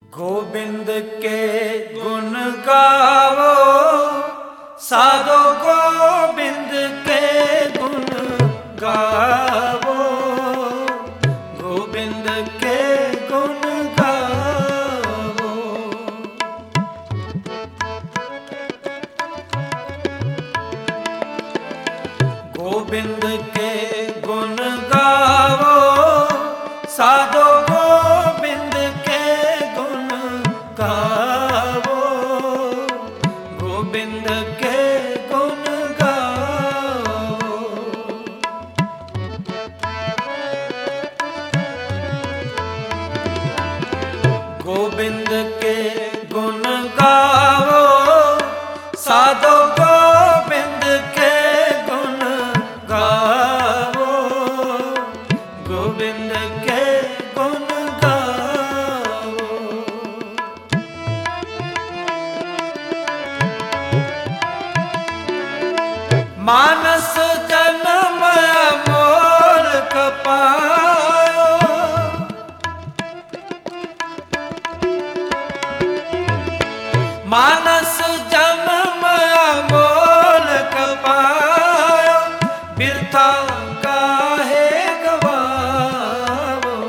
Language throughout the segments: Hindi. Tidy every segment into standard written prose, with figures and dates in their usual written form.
गोविंद के गुण गावो साधो, गोविंद के गुण गावो, गोविंद के गुण गावो। गोविंद के गुण गावो साधो, गोविंद के गुण गावो, गोविंद के गुण गावो। गोविंद के गुण गावो साधो, गोविंद के गुण गावो, गोविंद के गुण गावो। मानस जन्म मोर कपायो, मानस जन्म मोल कपायो, बिरथा काहे गवावो,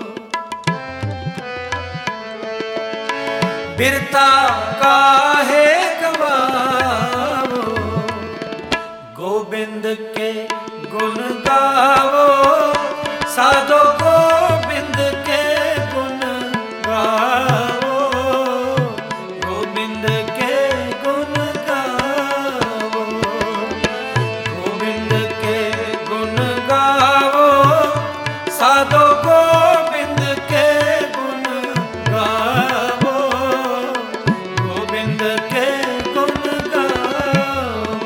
बिरथा काहे गवावो। गोविंद के गुण गावो साधो, गोविंद के गुण गावो, गोविंद के गुण गावो, गोविंद के गुण गावो साधो, गोविंद के गुण गावो, गोविंद के गुण गावो।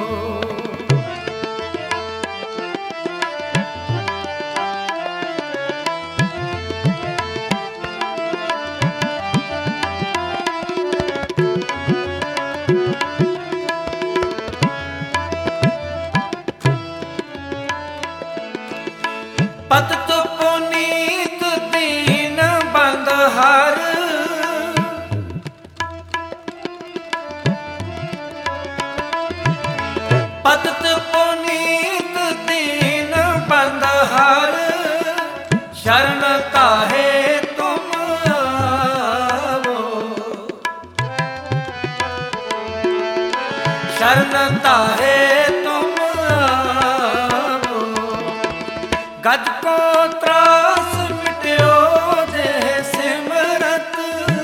पतित पुनीत दीन बंधहर, पतित पुनीत दीन बंधहर, शरण काहे तुम आवो, शरण काहे तुम आवो। गद को त्रास मिट्यो जे सिमरत,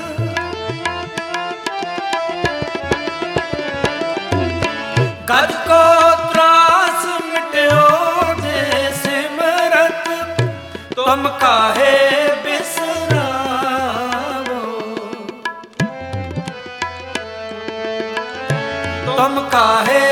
गद को त्रास मिट्यो जे सिमरत, तुम काहे बिसरावो, तुम काहे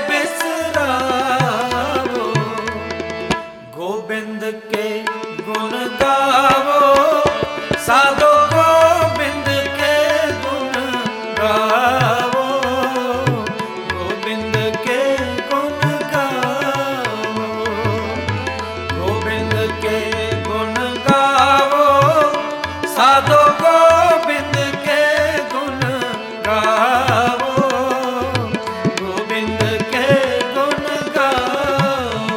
बिसरावो। गोविंद के गुण गावो साधो, गोविंद के गुण गावो, गोविंद के गुण गावो, गोविंद के गुण गावो साधो, गोविंद के गुण गावो, गोविंद के गुण गावो।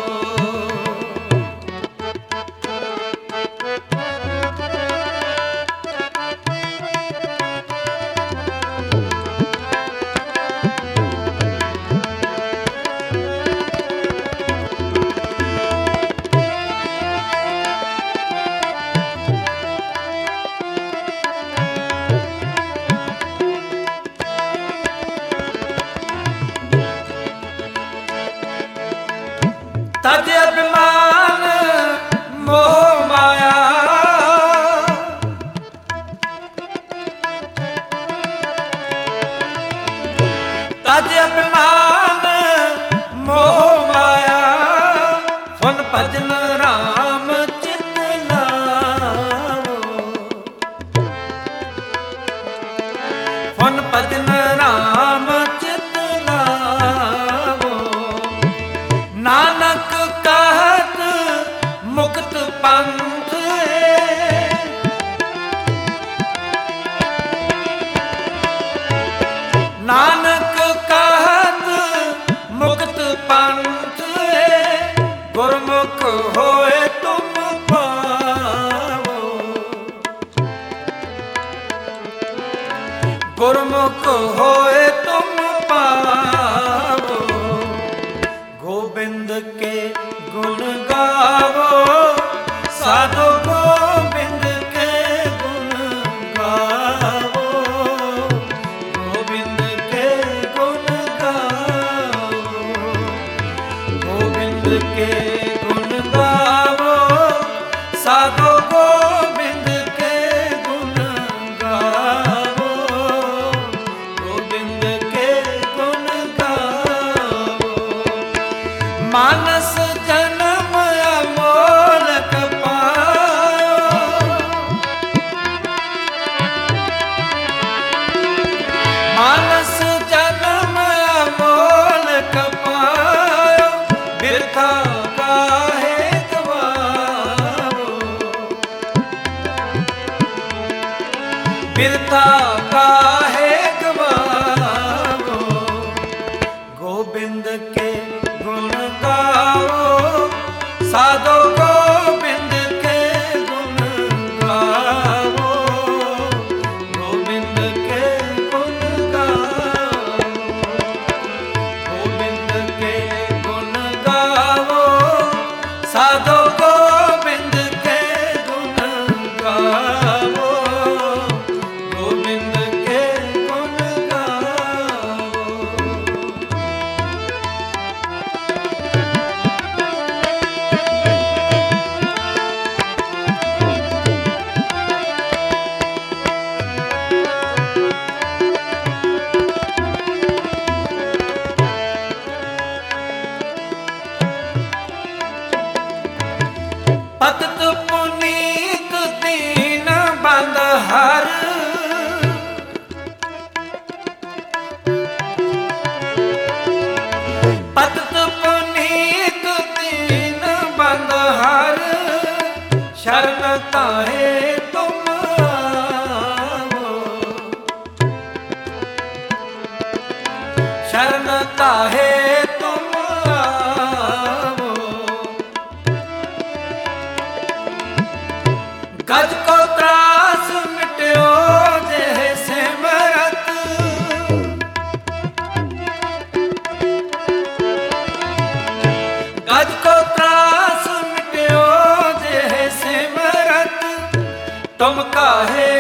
गुरमुख होए तुम पावो, गोबिंद के गुण गावो, साधो गोबिंद के गुण गावो, गोबिंद के गुण गावो, गोबिंद के गुण गावो, साधो गोबिंद के गुण गावो, गोबिंद के गुण गावो। मानस जन्म अमोलक पायो, मानस जन्म अमोलक पायो, बिरथा काहे गवावो, बिरथा काहे गवावो, गोबिंद के गुण गावो, साधो गोबिंद के गुण गावो, गोबिंद के गुण गावो, गोबिंद के गुण गावो, साधो गोबिंद के गुण गावो, गोबिंद के गुण गावो। भगत पुनीत दीन बंदहर, भगत पुनीत दीन बंदहर, शरण ताहे तुम आवो, शरण ताहे तुम आवो, गज को त्रास मिट्यो जेह सिमरत, गज को त्रास मिट्यो जेह सिमरत, तुम काहे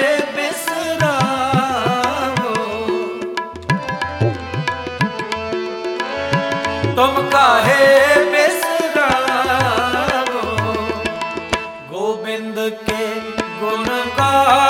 बिसरावो, तुम काहे बिसरावो, गोबिंद के गुण गावो,